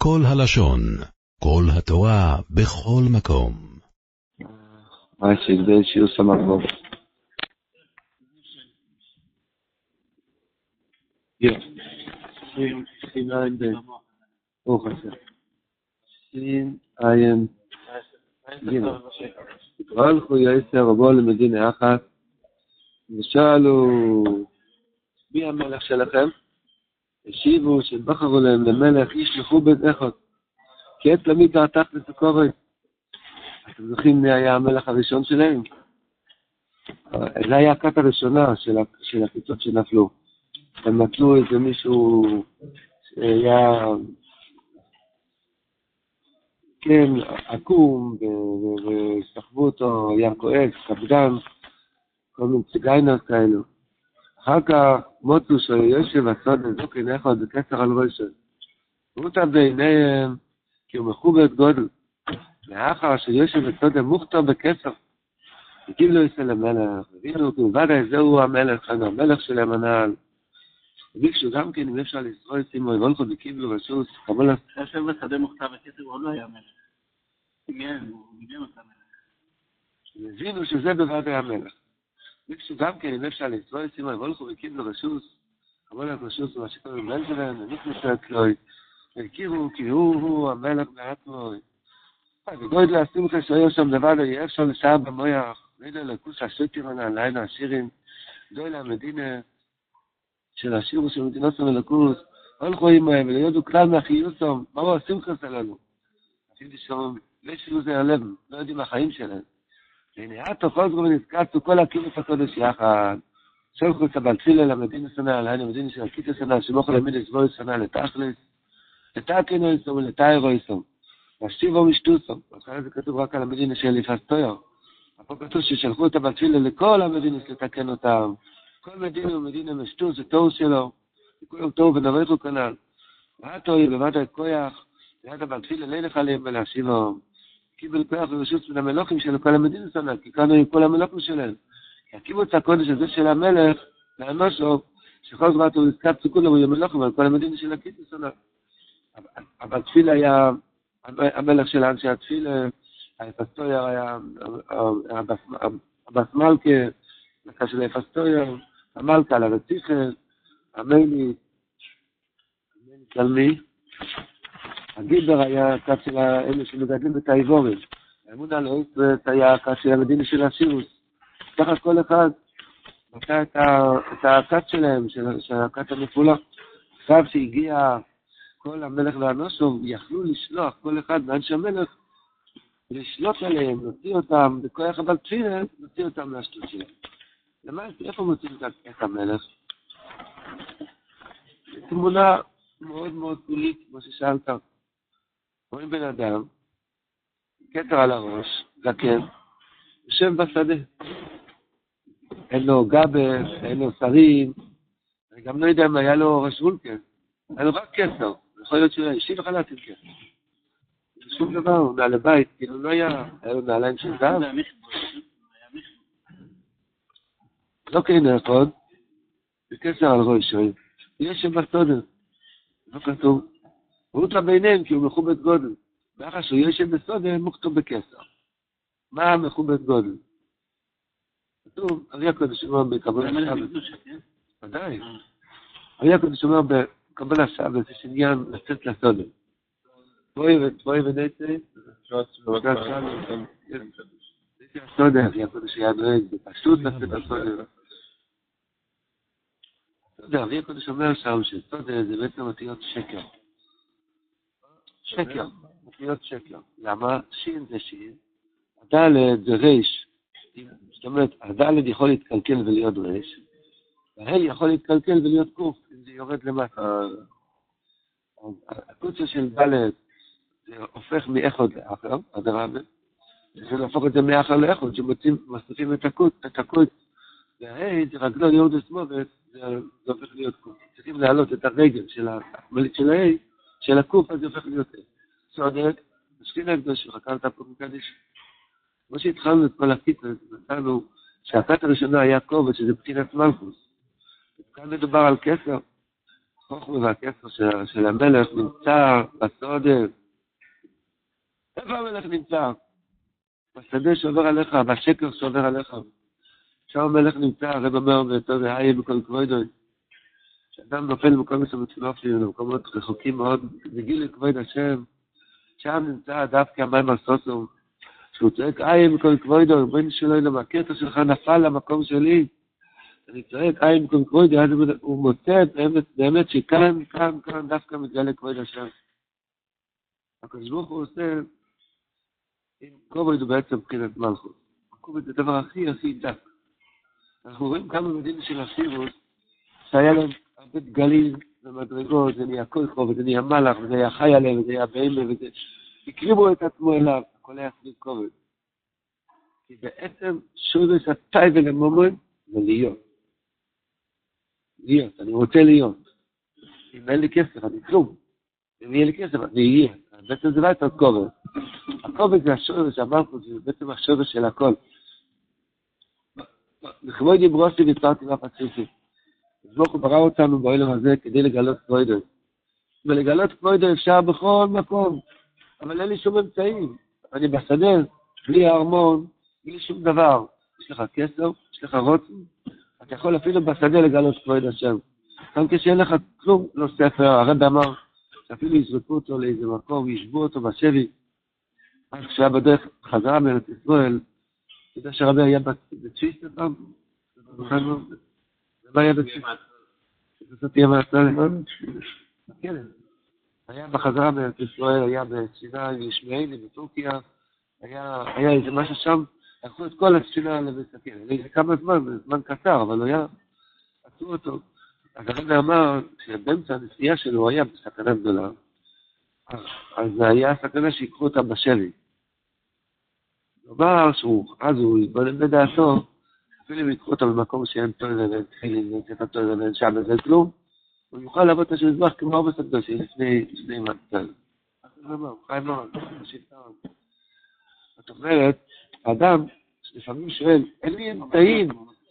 כל הלשון, כל התורה, בכל מקום. מה שגדל שיעור סמכות. סין עין בין. ברוך השם. סין עין בין. והלכו יעשר רבו למדינה אחת, ושאלו, מי המלך שלכם? השיבו שבחרו להם למלך איש מכובד אחד, כי את למי תעתק לסוכרת. אתם זוכרים מי היה המלך הראשון שלהם? זה היה הכת הראשונה של הקיצות שנפלו. הם נתנו איזה מישהו שהיה כן עקום, וסחבו אותו, היה כועס, קפדן, כל מיני ציגיינות כאלו. אחר כך מוצאו שיושב הסוד הזוקן אחד בקצר על ראשו. ראותה בעיניהם כי הוא מכובד גודל. לאחר שיושב הסוד המוכתר בקצר. הגיב לו ישראל המלך, הבינו כי בוודאי זהו המלך, המלך שלהם הנעל. וביקשו גם כן אם אפשר לסרוי סימו, והולכו וקיבלו רשות, קבול יושב בשדה מוכתר בקצר, הוא לא היה מלך. הוא גידם אותה מלך. הבינו שזה בוודאי המלך. ביקשו גם כן אם אפשר לסרוי סימו, והולכו וקיבלו רשות, קבול רשות, ומה שקורא בן שלהם, ונכנסו אצלוי, והכירו כי הוא המלך בעצמו. וגוד להשמחה שהיו שם לבד, יהיה אפשר לשער במויח, לילה לכוס השוטים הלילה השירים, גדול המדינה של השירו של מדינות המלכוס, הולכו עמהם וליודו כלל מהחיוסם, מה הוא השמחה שלנו? אפילו שאומרים, לא שירו זה הלב, לא יודעים החיים שלהם. והנה, עתו חוזרו ונזכצו כל הכימות הקודש יחד, שלחו את הבלצילה למדינה סנה, עלינו מדינה של הקיטה סנה, שמוכו למיד לסבור סנה לתכלס, לתקנו איסום ולתאירו איסום. והשיבו משטוסם, ואחרי זה כתוב רק על המדינה של יפסטויר. פה כתוב ששלחו את הבתפילה לכל המדינה לתקן אותם. כל מדינה ומדינה משטוס, זה תור שלו, וכולם תור ונברכו כנל. ועתו בבת הכויח, ליד הבתפילה לילך עליהם ולהשיבו. קיבל כוח ורשות מן המלוכים של כל המדינה סנה, כי כאן היו כל המלוכים שלהם. כי הקיבוץ הקודש הזה של המלך, לאנושו, שכל זמן הוא הזכת כולם היו מלוכים על כל המדינה של הקיבוץ סנה. הבתפילה היה המלך של אנשי התפילה, היפסטויר היה הבסמלכה, מלכה של היפסטויר, המלכה על הרציחת, המייני תלמי, הגיבר היה הכת של אלה שמגדלים את האיבורים, האמונה על האוספת היה הכת של המדינה של השירוס, ככה כל אחד מצא את הכת שלהם, של הכת המפולה, עכשיו שהגיע כל המלך והנושו יכלו לשלוח כל אחד מאנשי המלך לשלוט עליהם, נוציא אותם בכוח הבלצילה, נוציא אותם מהשטות שלהם. למעט, איפה מוצאים את המלך? תמונה מאוד מאוד קולית, כמו ששאלת. רואים בן אדם, כתר על הראש, זקן, יושב בשדה. אין לו גבר, אין לו שרים, אני גם לא יודע אם היה לו ראש וולקן, היה לו רק כתר. יכול להיות שהוא ישיב וחלט עם כתר. שום דבר, הוא נעל לבית, כאילו לא היה לו נעליים של זהב. לא כן נכון, בקשר על ראש, יש שם בסודר, לא כתוב. הוא אותה ביניהם כי הוא מכובד גודל. ואחר שהוא יש שם בסודר, הוא כתוב בקשר. מה מכובד גודל? כתוב, ארי הקודש אומר בקבל השבת. ודאי. ארי הקודש אומר בקבל השבת, יש עניין לצאת לסודר. בואי ונצא, זה הסודר, ארי הקודש היה נוהג, בפשוט לצאת לסודר. ארי הקודש אומר שם שסודר זה בעצם אותיות שקר. שקר, אותיות שקר. למה? שין זה שין, הדלת זה ריש. זאת אומרת, הדלת יכול להתקלקל ולהיות ריש, וההי יכול להתקלקל ולהיות קוף, אם זה יורד למטה. הקוצה של דלת זה הופך מאחד לאחר, אדרבה, זה להפוך את זה מאחר לאחד, שמוסיפים את הקוץ, וההי זה רגלו יורדס מובץ, זה הופך להיות קוף. צריכים להעלות את הרגל של ההי, של הקוף, אז זה הופך להיות הי. סודק, משכינה הקדוש שחקרת פה מקדיש. כמו שהתחלנו את כל הקיצה, נתנו שהכת הראשונה היה כובד, שזה בחינת מלכוס. כאן מדובר על כסר. החוכמה והכסר של המלך נמצא בסעודה. איפה המלך נמצא? בשדה שעובר עליך, בשקר שעובר עליך. שם המלך נמצא, הרב אומר ואתו והי בכל כבודו. כשאדם נופל במקום מסוים במקומות רחוקים מאוד, בגיל לכבוד השם, שם נמצא דווקא המים הסוסו, שהוא צועק, בכל כבודו, בין שלו אלו, הכתר שלך נפל למקום שלי. אני צועק, בכל כבודו, אז הוא מוצא באמת שכאן, דווקא מתגלה כבוד השם. הקדוש ברוך הוא עושה, עם כובד הוא בעצם מבחינת מלכות. כובד זה הדבר הכי דק. אנחנו רואים כמה מדינים של הסירוס, שהיה להם הרבה דגלים ומדרגות, זה נהיה כל כובד, זה נהיה מלאך, וזה היה חי עליהם, וזה היה בהמה, וזה... הקריבו את עצמו אליו, הכל היה סביב כובד. כי בעצם שורש התאי ולמומד זה להיות. להיות, אני רוצה להיות. אם אין לי כסף, אני כלום. אם יהיה לי כסף, אני אהיה. בעצם זה לא יותר כובד. הכובד זה השורש, המלכות, זה בעצם השורש של הכל. לכבוד יברוסי והתפרתי והפציפי. ברוך הוא ברא אותנו בעולם הזה כדי לגלות כבודו. ולגלות כבודו אפשר בכל מקום. אבל אין לי שום אמצעים. אני בשדה, בלי הארמון, בלי שום דבר. יש לך כסף, יש לך רוצן. אתה יכול אפילו בשדה לגלות כבוד השם. גם כשאין לך כלום, לא ספר, הרב אמר, שאפילו יזרקו אותו לאיזה מקום, ישבו אותו בשבי. אז כשהיה בדרך חזרה מארץ ישראל, אתה יודע שהרבי היה בצ'יסט פעם? ומה היה בצ'יסט? זאת תהיה מעצר, כן. היה בחזרה מארץ ישראל, היה בסיני, ישמעאלי, בטורקיה, היה איזה משהו שם, לקחו את כל הספינה לבית הכלא. זה כמה זמן קצר, אבל היה, עשו אותו. אז הרבי אמר שבאמצע הנסיעה שלו היה בסכנה גדולה, אז היה סכנה שיקחו אותם בשבי. כלומר, אז הוא יתבונן בדעתו, אפילו אם יקחו אותם במקום שאין תוירה ואין תחילים ואין ספר תוירה ואין שם וזה כלום, הוא יוכל לעבוד את השמזבח כמו ארבע הקדושים לפני מצל. אז הוא אמר, חי מאוד, זאת אומרת, האדם שלפעמים שואל, אין לי אמצעים,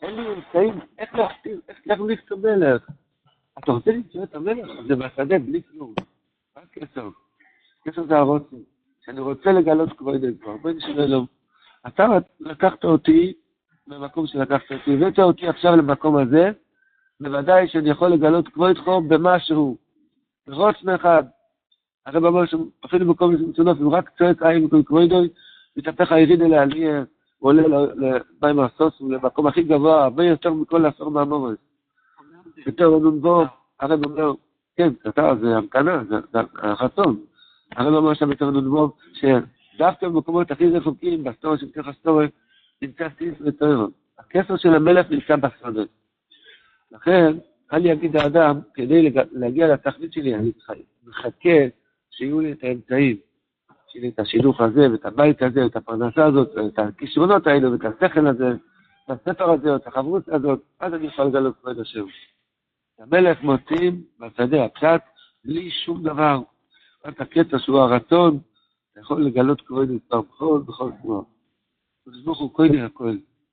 איך להכניס את המלך? אתה רוצה למצוא את המלך? זה בשדה, בלי כלום. רק כסף. כסף זה הרוצן. שאני רוצה לגלות כבוד כבר. בואי נשאר אלום. אתה לקחת אותי במקום שלקחת אותי, הבאת אותי עכשיו למקום הזה, בוודאי שאני יכול לגלות כבוד חום במשהו. רוצן אחד. הרב אמר שאפילו במקום מצונוף, הוא רק צועק בכל כבודו, מתהפך היריד אליה, הוא עולה למים הסוס, הוא למקום הכי גבוה, הרבה יותר מכל לעשור מהמורס. יותר נונבו, הרב אומר, כן, זה המקנה, זה החתום. הרב אומר שם יותר נונבו, שדווקא במקומות הכי רחוקים, בסטוריה של כך הסטוריה, נמצא סיס ותואר. הכסר של המלך נמצא בסטוריה. לכן, אני אגיד האדם, כדי להגיע לתכלית שלי, אני מחכה שיהיו לי את האמצעים. שיהיה לי את השילוך הזה, ואת הבית הזה, ואת הפרנסה הזאת, ואת הכישרונות האלו, ואת השכל הזה, ואת הספר הזה, ואת החברות הזאת, אז אני יכול לגלות כבוד השם. המלך מוצאים בשדה הפשט, בלי שום דבר. רק הקטע שהוא הרצון, אתה יכול לגלות כבוד בכל תנועה. ברוך הוא קודם הכל.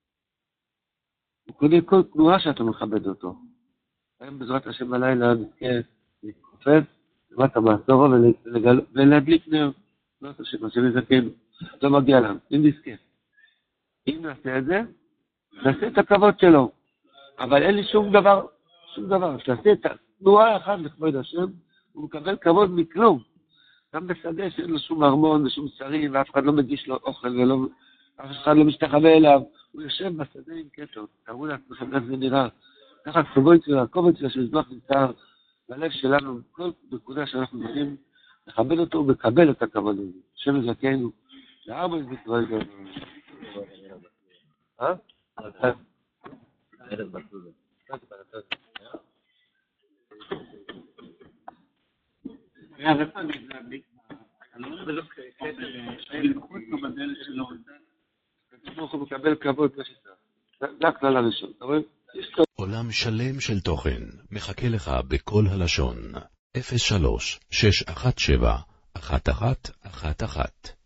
הוא קודם כל תנועה שאתה מכבד אותו. היום בעזרת השם בלילה נזכה להתכופף, למטה מעשורו ולהדליק נר. לא עושה שבשם יזכנו, לא מגיע להם, אם נזכה. אם נעשה את זה, נעשה את הכבוד שלו. אבל אין לי שום דבר. תעשה את התנועה אחת לכבוד השם, הוא מקבל כבוד מכלום. גם בשדה שאין לו שום ארמון ושום שרים, ואף אחד לא מגיש לו אוכל, ואף אחד לא משתחווה אליו. הוא יושב בשדה עם קטעות. תראו לעצמכם איך זה נראה. ככה הכבוד שלו, הכובד שלו שמזבח נמצא בלב שלנו, כל נקודה שאנחנו יודעים, לכבד אותו ולקבל את הכבוד הזה. השם יזכנו, לארבע יזכו את זה. הוא מקבל כבוד בשביתה. זה הכלל הראשון. עולם שלם של תוכן מחכה לך בכל הלשון. 03-617-1111